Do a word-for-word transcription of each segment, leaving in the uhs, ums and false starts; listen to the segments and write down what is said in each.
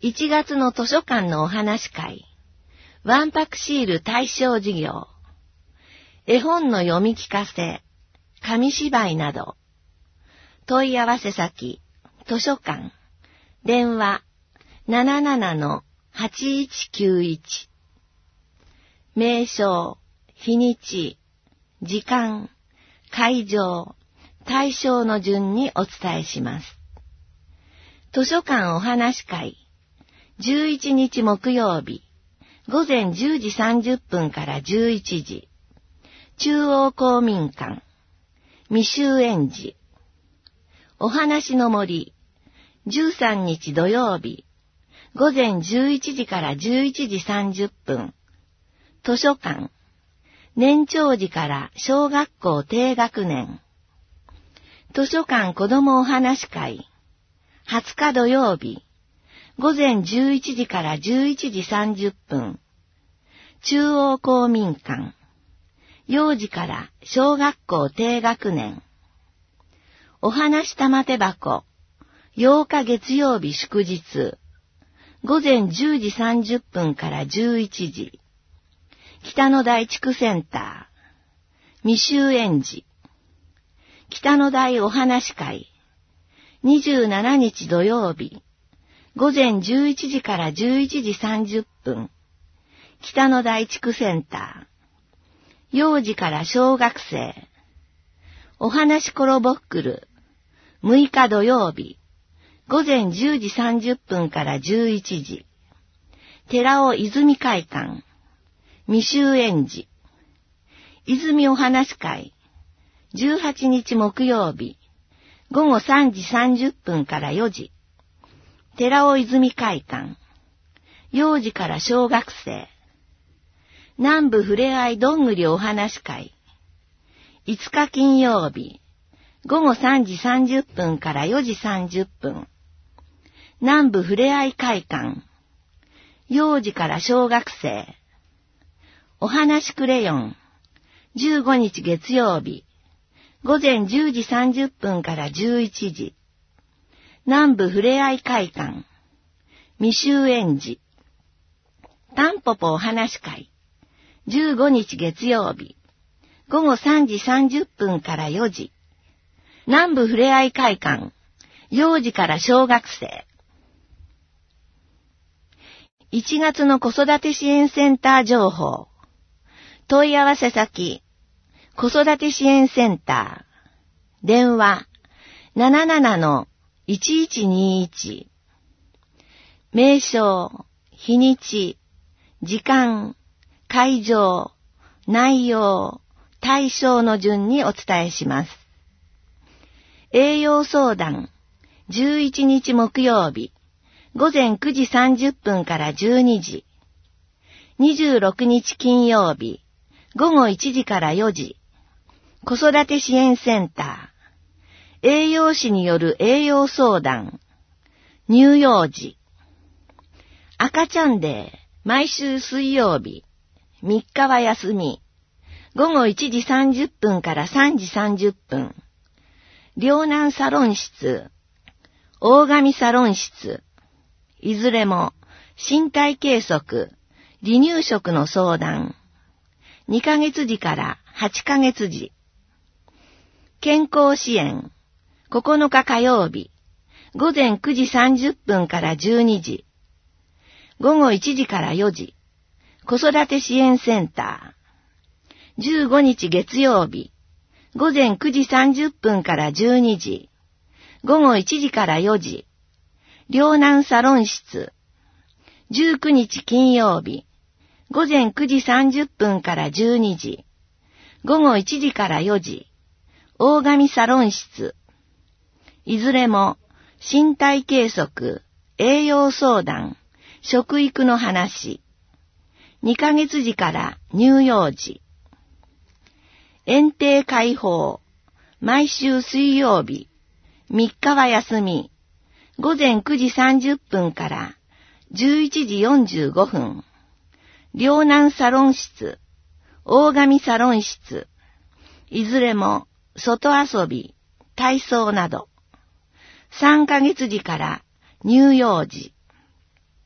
いちがつの図書館のお話会、わんぱくシール対象事業、絵本の読み聞かせ、紙芝居など、問い合わせ先、図書館、電話 ななななのはちいちきゅういち、名称、日にち、時間、会場、対象の順にお伝えします。図書館お話会、じゅういちにち木曜日、午前じゅうじさんじゅっぷんからじゅういちじ、中央公民館、未就園児。お話の森、じゅうさんにち土曜日、午前じゅういちじからじゅういちじさんじゅっぷん、図書館、年長児から小学校低学年。図書館子どもお話会、はつか土曜日、午前じゅういちじからじゅういちじさんじゅっぷん、中央公民館、幼児から小学校低学年。お話玉手箱、ようか月曜日祝日、午前じゅうじさんじゅっぷんからじゅういちじ、北野台地区センター、未就園児。北野台お話会、にじゅうしちにち土曜日、午前じゅういちじからじゅういちじさんじゅっぷん、北野台地区センター、幼児から小学生。お話コロボックル、むいか土曜日、午前じゅうじさんじゅっぷんからじゅういちじ、寺尾泉会館、未就園児。泉お話会、じゅうはちにち木曜日、午後さんじさんじゅっぷんからよじ、寺尾泉会館、幼児から小学生。南部ふれあいどんぐりお話会、いつか金曜日、午後さんじさんじゅっぷんからよじさんじゅっぷん、南部ふれあい会館、幼児から小学生。お話クレヨン、じゅうごにち月曜日、午前じゅうじさんじゅっぷんからじゅういちじ、南部ふれあい会館、未就園児。タンポポお話会、じゅうごにち月曜日、午後さんじさんじゅっぷんからよじ、南部ふれあい会館、幼児から小学生。いちがつの子育て支援センター情報。問い合わせ先、子育て支援センター、電話 ななななのいちいちにいち、名称、日にち、時間、会場、内容、対象の順にお伝えします。栄養相談、じゅういちにち木曜日、午前くじさんじゅっぷんからじゅうにじ、にじゅうろくにち金曜日、午後いちじからよじ、子育て支援センター、栄養士による栄養相談、乳幼児。赤ちゃんデー、毎週水曜日、みっかは休み、午後いちじさんじゅっぷんからさんじさんじゅっぷん、両南サロン室、大神サロン室、いずれも身体計測、離乳食の相談、にかげつじからはちかげつじ。健康支援、ここのか火曜日、午前くじさんじゅっぷんからじゅうにじ。午後いちじからよじ、子育て支援センター。じゅうごにち月曜日、午前くじさんじゅっぷんからじゅうにじ。午後いちじからよじ、両南サロン室。じゅうくにち金曜日、午前くじさんじゅっぷんからじゅうにじ。午後いちじからよじ、大神サロン室。いずれも身体計測、栄養相談、食育の話。にかげつじから乳幼児。園庭開放、毎週水曜日、みっかは休み、午前くじさんじゅっぷんからじゅういちじよんじゅうごふん。両南サロン室、大神サロン室。いずれも外遊び、体操など。さんかげつじから乳幼児。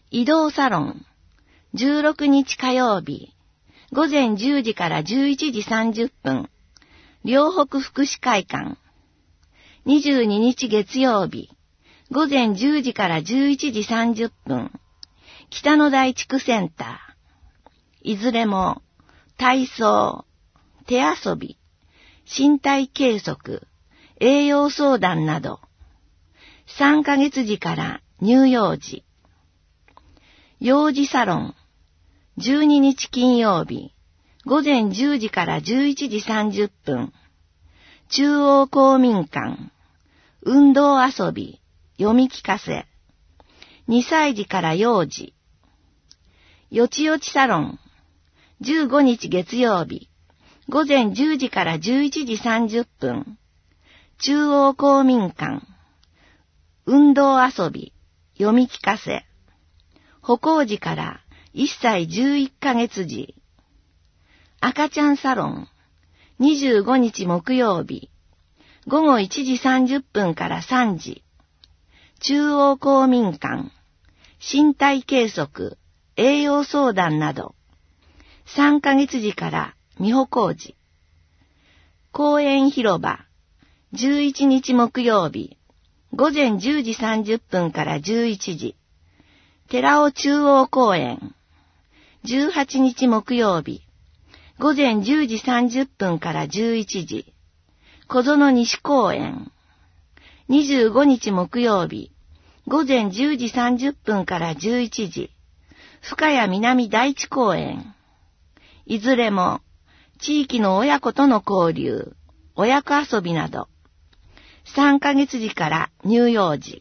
移動サロン、じゅうろくにち火曜日、午前じゅうじからじゅういちじさんじゅっぷん、両北福祉会館。にじゅうににち月曜日、午前じゅうじからじゅういちじさんじゅっぷん、北の大地区センター。いずれも、体操、手遊び、身体計測、栄養相談など、さんかげつじから乳幼児。幼児サロン、じゅうににち金曜日、午前じゅうじからじゅういちじさんじゅっぷん、中央公民館、運動遊び、読み聞かせ、にさいじから幼児。よちよちサロン、じゅうごにち月曜日、午前じゅうじからじゅういちじさんじゅっぷん、中央公民館、運動遊び、読み聞かせ、歩行時からいっさいじゅういっかげつ時。赤ちゃんサロン、にじゅうごにち木曜日、午後いちじさんじゅっぷんからさんじ。中央公民館、身体計測、栄養相談など、さんかげつじから未歩行時。公園広場、じゅういちにち木曜日、午前じゅうじさんじゅっぷんからじゅういちじ。寺尾中央公園、じゅうはちにち木曜日、午前じゅうじさんじゅっぷんからじゅういちじ。小園西公園、にじゅうごにち木曜日、午前じゅうじさんじゅっぷんからじゅういちじ。深谷南第一公園。いずれも、地域の親子との交流、親子遊びなど、さんかげつじから乳幼児。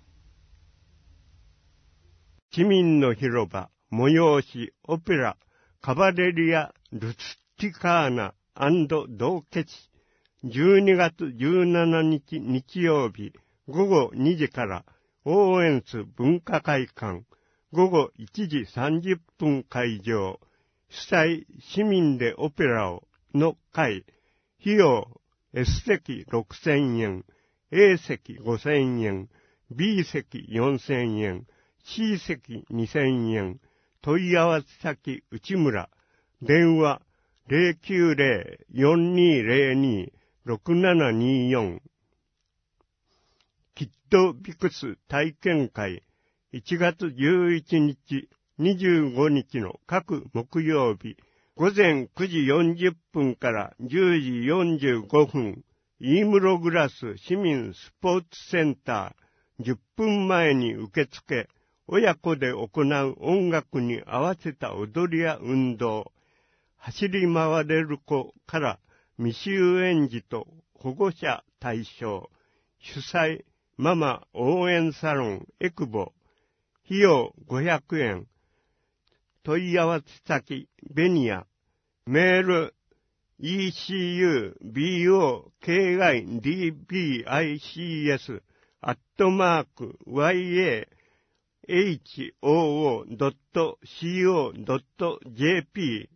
市民の広場、催し、オペラ、カバレリア・ルスティカーナ&道化地。じゅうにがつじゅうしちにち日曜日、午後にじから、オーエンス文化会館、午後いちじさんじゅっぷん会場、主催市民でオペラをの会、費用 S 席ろくせんえん、A 席ごせんえん、B 席よんせんえん、C 席にせんえん、問い合わせ先内村、電話 ゼロきゅうゼロ よんにゼロに ろくななによん。キッドビクス体験会いちがつじゅういちにち、にじゅうごにちの各木曜日、午前くじよんじゅっぷんからじゅうじよんじゅうごふん、飯室グラス市民スポーツセンター、じゅっぷんまえに受付、親子で行う音楽に合わせた踊りや運動、走り回れる子から未就園児と保護者対象、主催ママ応援サロンエクボ、費用ごひゃくえん、問い合わせ先ベニア、メール イーシーユービーオーケーアイディービーアイシーエス アットマーク ワイエーエイチオーオードットシーオードットジェーピ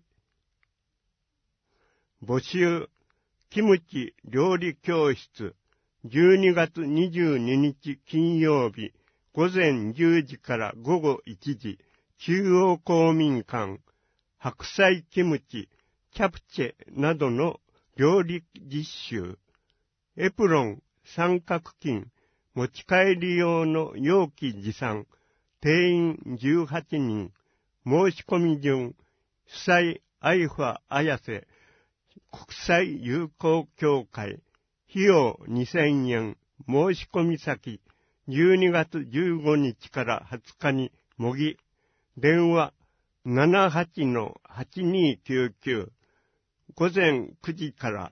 ー 募集キムチ料理教室じゅうにがつにじゅうににち金曜日午前じゅうじから午後いちじ中央公民館白菜キムチチャプチェなどの料理実習エプロン三角巾持ち帰り用の容器持参定員じゅうはちにん申し込み順主催アイファ綾瀬国際友好協会費用にせんえん申し込み先じゅうにがつじゅうごにちからはつかに模擬電話 ななはちのはちにきゅうきゅう 午前くじから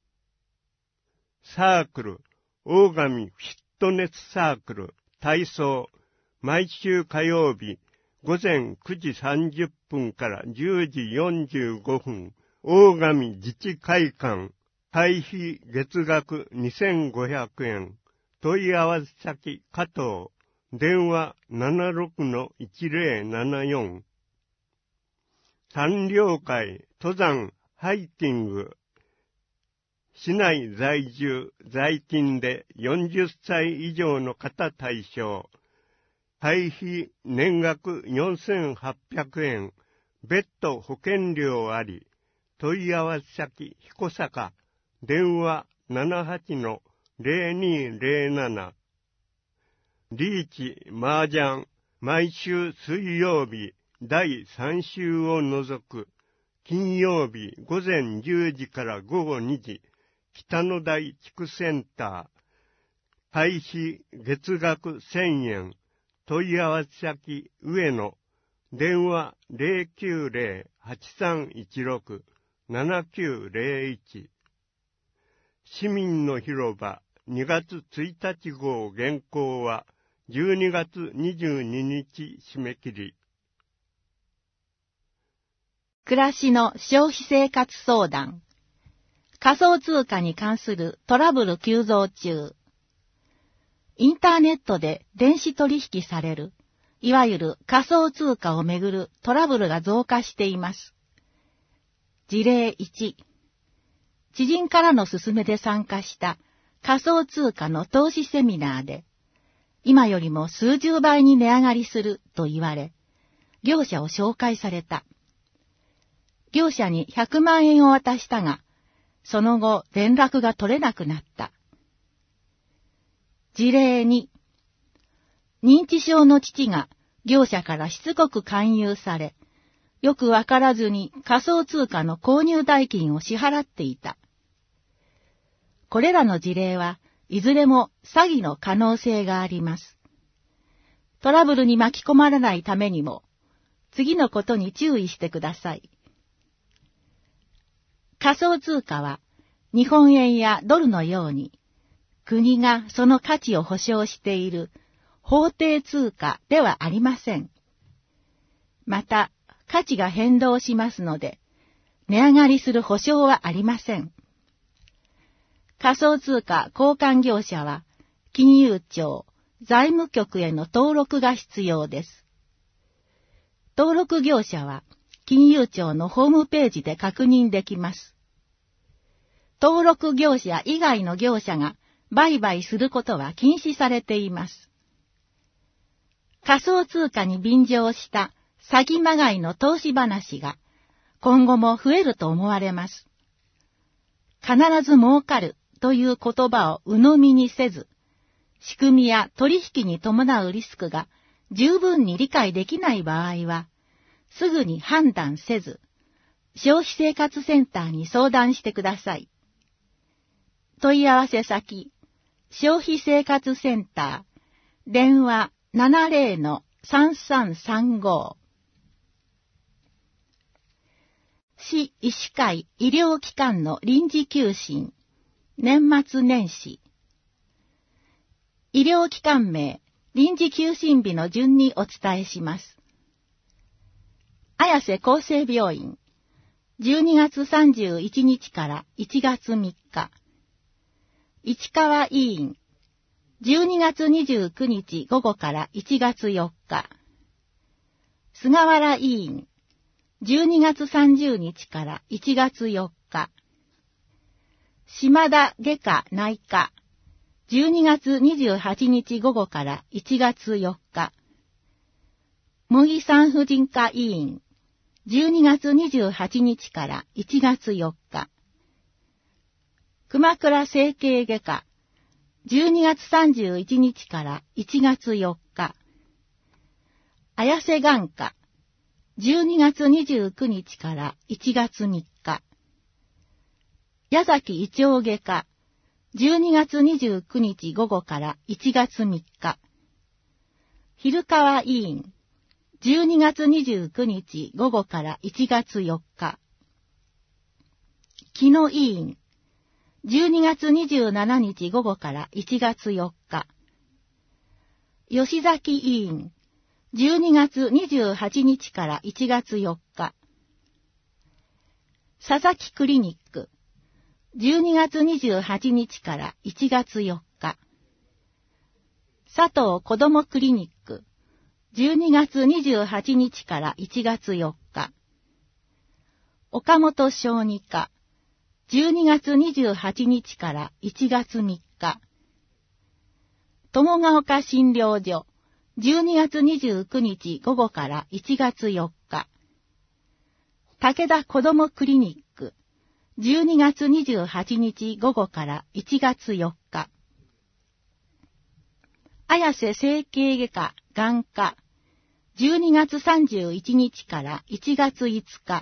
サークル大神フィットネスサークル体操毎週火曜日午前くじさんじゅっぷんからじゅうじよんじゅうごふん大神自治会館会費月額にせんごひゃくえん問い合わせ先加藤電話 ななろくのいちゼロななよん 山稜会登山ハイキング市内在住在勤でよんじゅっさい以上の方対象会費年額よんせんはっぴゃくえん、別途保険料あり、問い合わせ先、彦坂、電話 ななはちのゼロにゼロなな。リーチ麻雀、毎週水曜日だいさん週を除く、金曜日午前じゅうじから午後にじ、北の台地区センター、会費月額せんえん、問い合わせ先上野、電話 ゼロきゅうゼロ はちさんいちろく ななきゅうゼロいち。市民の広場にがつついたち号原稿はじゅうにがつにじゅうににち締め切り。 暮らしの消費生活相談。仮想通貨に関するトラブル急増中。インターネットで電子取引される、いわゆる仮想通貨をめぐるトラブルが増加しています。事例いち。知人からの勧めで参加した仮想通貨の投資セミナーで、今よりも数十倍に値上がりすると言われ、業者を紹介された。業者にひゃくまんえんを渡したが、その後連絡が取れなくなった。事例に、認知症の父が業者からしつこく勧誘され、よくわからずに仮想通貨の購入代金を支払っていた。これらの事例はいずれも詐欺の可能性があります。トラブルに巻き込まれないためにも、次のことに注意してください。仮想通貨は日本円やドルのように、国がその価値を保証している法定通貨ではありません。また、価値が変動しますので、値上がりする保証はありません。仮想通貨交換業者は、金融庁、財務局への登録が必要です。登録業者は、金融庁のホームページで確認できます。登録業者以外の業者が売買することは禁止されています。仮想通貨に便乗した詐欺まがいの投資話が今後も増えると思われます。必ず儲かるという言葉を鵜呑みにせず、仕組みや取引に伴うリスクが十分に理解できない場合は、すぐに判断せず、消費生活センターに相談してください。問い合わせ先、消費生活センター、電話 ななゼロのさんさんさんご。市医師会医療機関の臨時休診、年末年始。医療機関名、臨時休診日の順にお伝えします。綾瀬厚生病院、じゅうにがつさんじゅういちにちからいちがつみっか。市川医院、じゅうにがつにじゅうくにち午後からいちがつよっか。菅原医院、じゅうにがつさんじゅうにちからいちがつよっか。島田外科内科、じゅうにがつにじゅうはちにち午後からいちがつよっか。茂木産婦人科医院、じゅうにがつにじゅうはちにちからいちがつよっか。熊倉整形外科、じゅうにがつさんじゅういちにちからいちがつよっか。綾瀬眼科、じゅうにがつにじゅうくにちからいちがつみっか。矢崎胃腸外科、じゅうにがつにじゅうくにち午後からいちがつみっか。昼川医院、じゅうにがつにじゅうくにち午後からいちがつよっか。木野医院、じゅうにがつにじゅうしちにち午後からいちがつよっか。吉崎医院、じゅうにがつにじゅうはちにちからいちがつよっか。佐々木クリニック、じゅうにがつにじゅうはちにちからいちがつよっか。佐藤子どもクリニック、じゅうにがつにじゅうはちにちからいちがつよっか。岡本小児科、じゅうにがつにじゅうはちにちからいちがつみっか。友ヶ丘診療所、 じゅうにがつにじゅうくにち午後からいちがつよっか。武田子どもクリニック、じゅうにがつにじゅうはちにち午後からいちがつよっか。綾瀬整形外科眼科、じゅうにがつさんじゅういちにちからいちがついつか。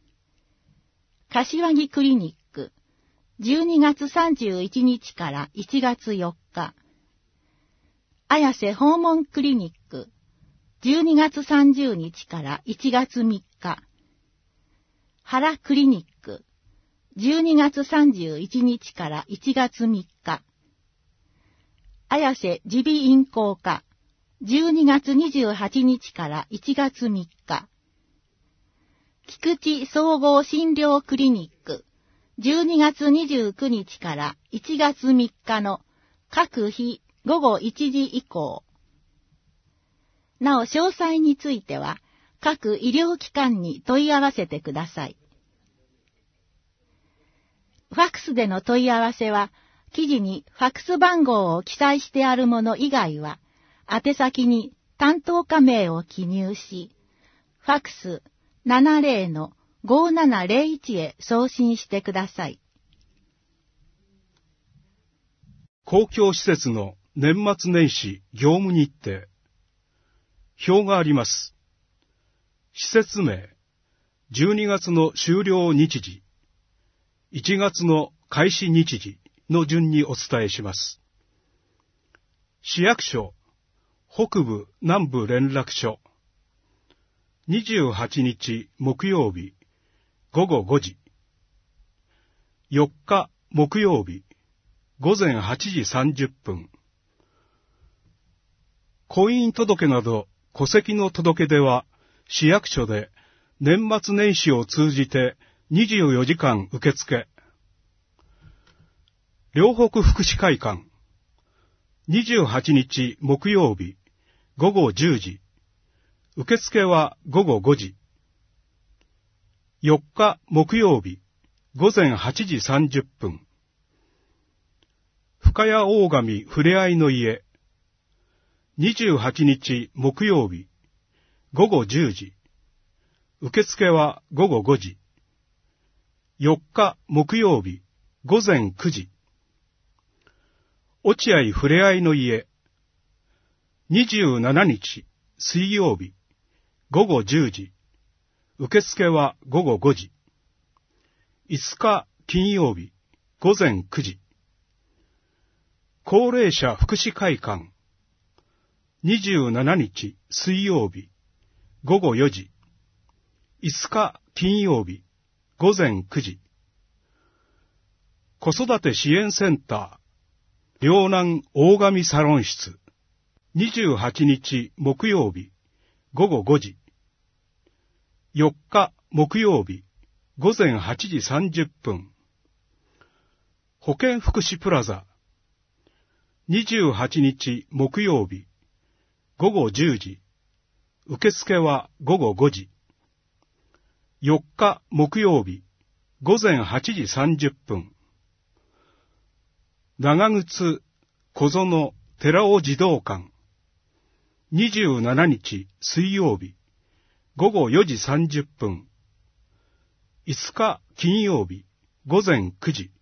柏木クリニック、じゅうにがつさんじゅういちにちからいちがつよっか。綾瀬訪問クリニック、じゅうにがつさんじゅうにちからいちがつみっか。原クリニック、じゅうにがつさんじゅういちにちからいちがつみっか。綾瀬耳鼻咽喉科、じゅうにがつにじゅうはちにちからいちがつみっか。菊池総合診療クリニック、じゅうにがつにじゅうくにちからいちがつみっかの各日午後いちじ以降。なお詳細については各医療機関に問い合わせてください。ファックスでの問い合わせは、記事にファックス番号を記載してあるもの以外は、宛先に担当課名を記入し、ファックス ななじゅうのごーななぜろいち へ送信してください。 公共施設の年末年始業務日程。表があります。施設名、じゅうにがつの終了日時、いちがつの開始日時の順にお伝えします。市役所、北部南部連絡所、にじゅうはちにち木曜日、ごごごじ。よっか木曜日、ごぜんはちじさんじゅっぷん。婚姻届など戸籍の届け出は、市役所で年末年始を通じてにじゅうよじかん受付。両北福祉会館、にじゅうはちにち木曜日、ごごじゅうじ。受付はごごごじ。よっか木曜日、ごぜんはちじさんじゅっぷん。深谷大神ふれあいの家、にじゅうはちにち木曜日、ごごじゅうじ。受付はごごごじ。よっか木曜日、ごぜんくじ。落合ふれあいの家、にじゅうしちにち水曜日、ごごじゅうじ。受付はごごごじ。いつか金曜日、ごぜんくじ。高齢者福祉会館、にじゅうしちにち水曜日、ごごよじ。いつか金曜日、ごぜんくじ。子育て支援センター、両南大神サロン室、にじゅうはちにち木曜日、ごごごじ。よっか木曜日、ごぜんはちじさんじゅっぷん。保健福祉プラザ、にじゅうはちにち木曜日、ごごじゅうじ。受付はごごごじ。よっか木曜日、ごぜんはちじさんじゅっぷん。長靴小園寺尾児童館、にじゅうしちにち水曜日、ごごよじさんじゅっぷん。いつか金曜日、ごぜんくじ。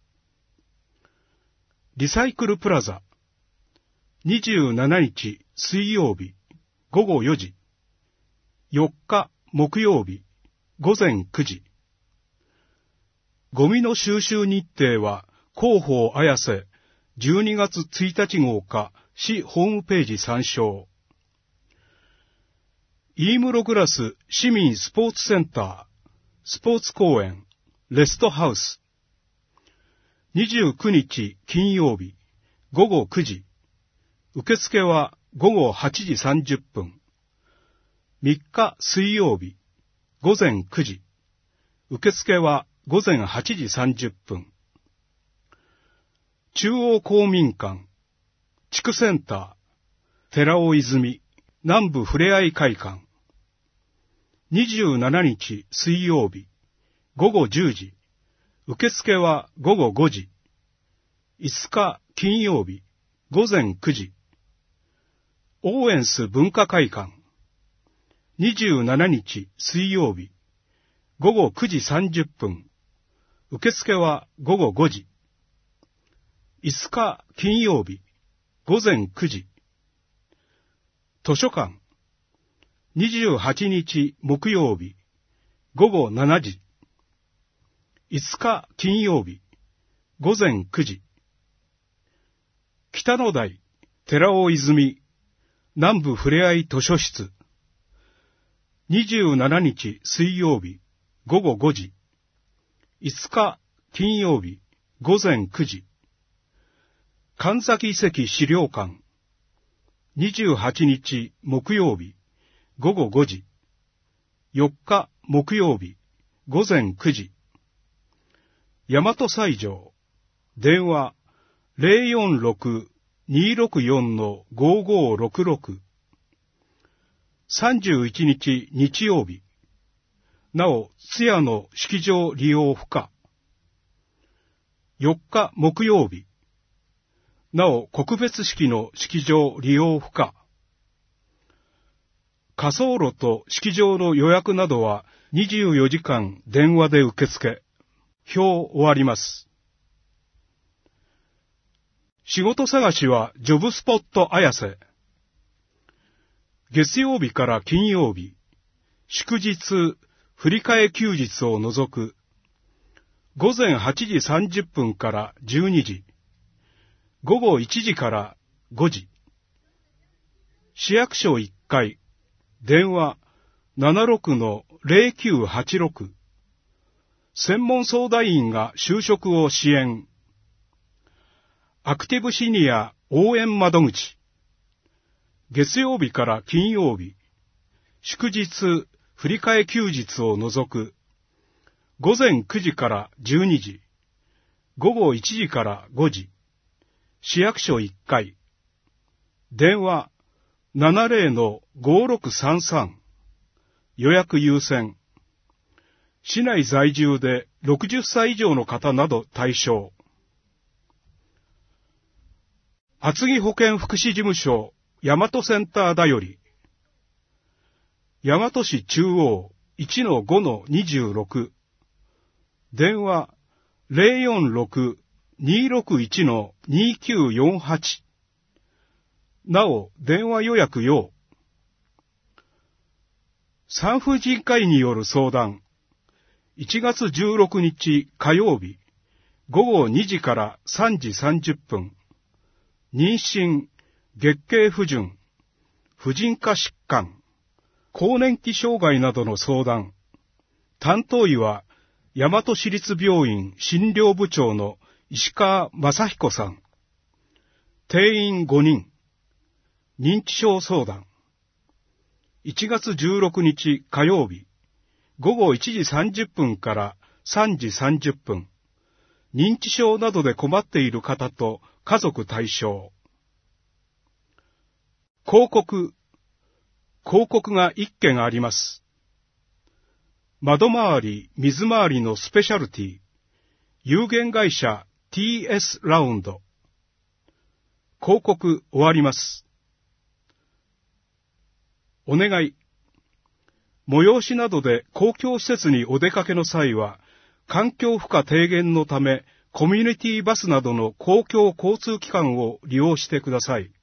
リサイクルプラザ、にじゅうしちにち水曜日、ごごよじ。よっか木曜日、ごぜんくじ。ゴミの収集日程は、広報綾瀬、じゅうにがつついたち号か、市ホームページ参照。飯室グラス市民スポーツセンター、スポーツ公園、レストハウス。にじゅうくにち金曜日、ごごくじ。受付はごごはちじさんじゅっぷん。みっか水曜日、ごぜんくじ。受付はごぜんはちじさんじゅっぷん。中央公民館、地区センター、寺尾泉、南部ふれあい会館。にじゅうしちにち水曜日、ごごじゅうじ。受付はごごごじ。いつか金曜日、ごぜんくじ。 オーエンス文化会館、にじゅうしちにち水曜日、ごごくじさんじゅっぷん、受付はごごごじ。いつか金曜日、ごぜんくじ。図書館、にじゅうはちにち木曜日、ごごしちじ。いつか金曜日、ごぜんくじ。北の台、寺尾泉、南部ふれあい図書室、にじゅうしちにち水曜日、ごごごじ。いつか金曜日、ごぜんくじ。神崎遺跡資料館、にじゅうはちにち木曜日、ごごごじ。よっか木曜日、ごぜんくじ。大和西条、電話 ゼロよんろく にーろくよん ごごろくろく。さんじゅういちにち日曜日、なお通夜の式場利用不可。よっか木曜日、なお告別式の式場利用不可。火葬炉と式場の予約などはにじゅうよじかん電話で受付。表終わります。仕事探しはジョブスポット綾瀬。月曜日から金曜日、祝日、振り替え休日を除く、ごぜんはちじさんじゅっぷんからじゅうにじ、ごごいちじからごじ。市役所いっかい、電話 ななろく ゼロきゅうはちろく。専門相談員が就職を支援。アクティブシニア応援窓口。月曜日から金曜日、祝日、振り替え休日を除く、ごぜんくじからじゅうにじ、ごごいちじからごじ、市役所いっかい、電話 ななぜろ ごろくさんさん、予約優先。市内在住でろくじゅっさい以上の方など対象。厚木保健福祉事務所大和センターだより、大和市中央 いちのごのにじゅうろく、電話 ゼロよんろく にーろくいち にーきゅうよんはち、なお電話予約用。産婦人科医による相談、いちがつじゅうろくにち火曜日、ごごにじからさんじさんじゅっぷん、妊娠、月経不順、婦人科疾患、更年期障害などの相談。担当医は、大和市立病院診療部長の石川正彦さん。定員ごにん。認知症相談。いちがつじゅうろくにち火曜日、ごごいちじさんじゅっぷんからさんじさんじゅっぷん。認知症などで困っている方と家族対象。広告。広告がいっけんあります。窓回り、水回りのスペシャルティ。有限会社 ティーエス ラウンド。広告終わります。お願い。催しなどで公共施設にお出かけの際は、環境負荷低減のため、コミュニティバスなどの公共交通機関を利用してください。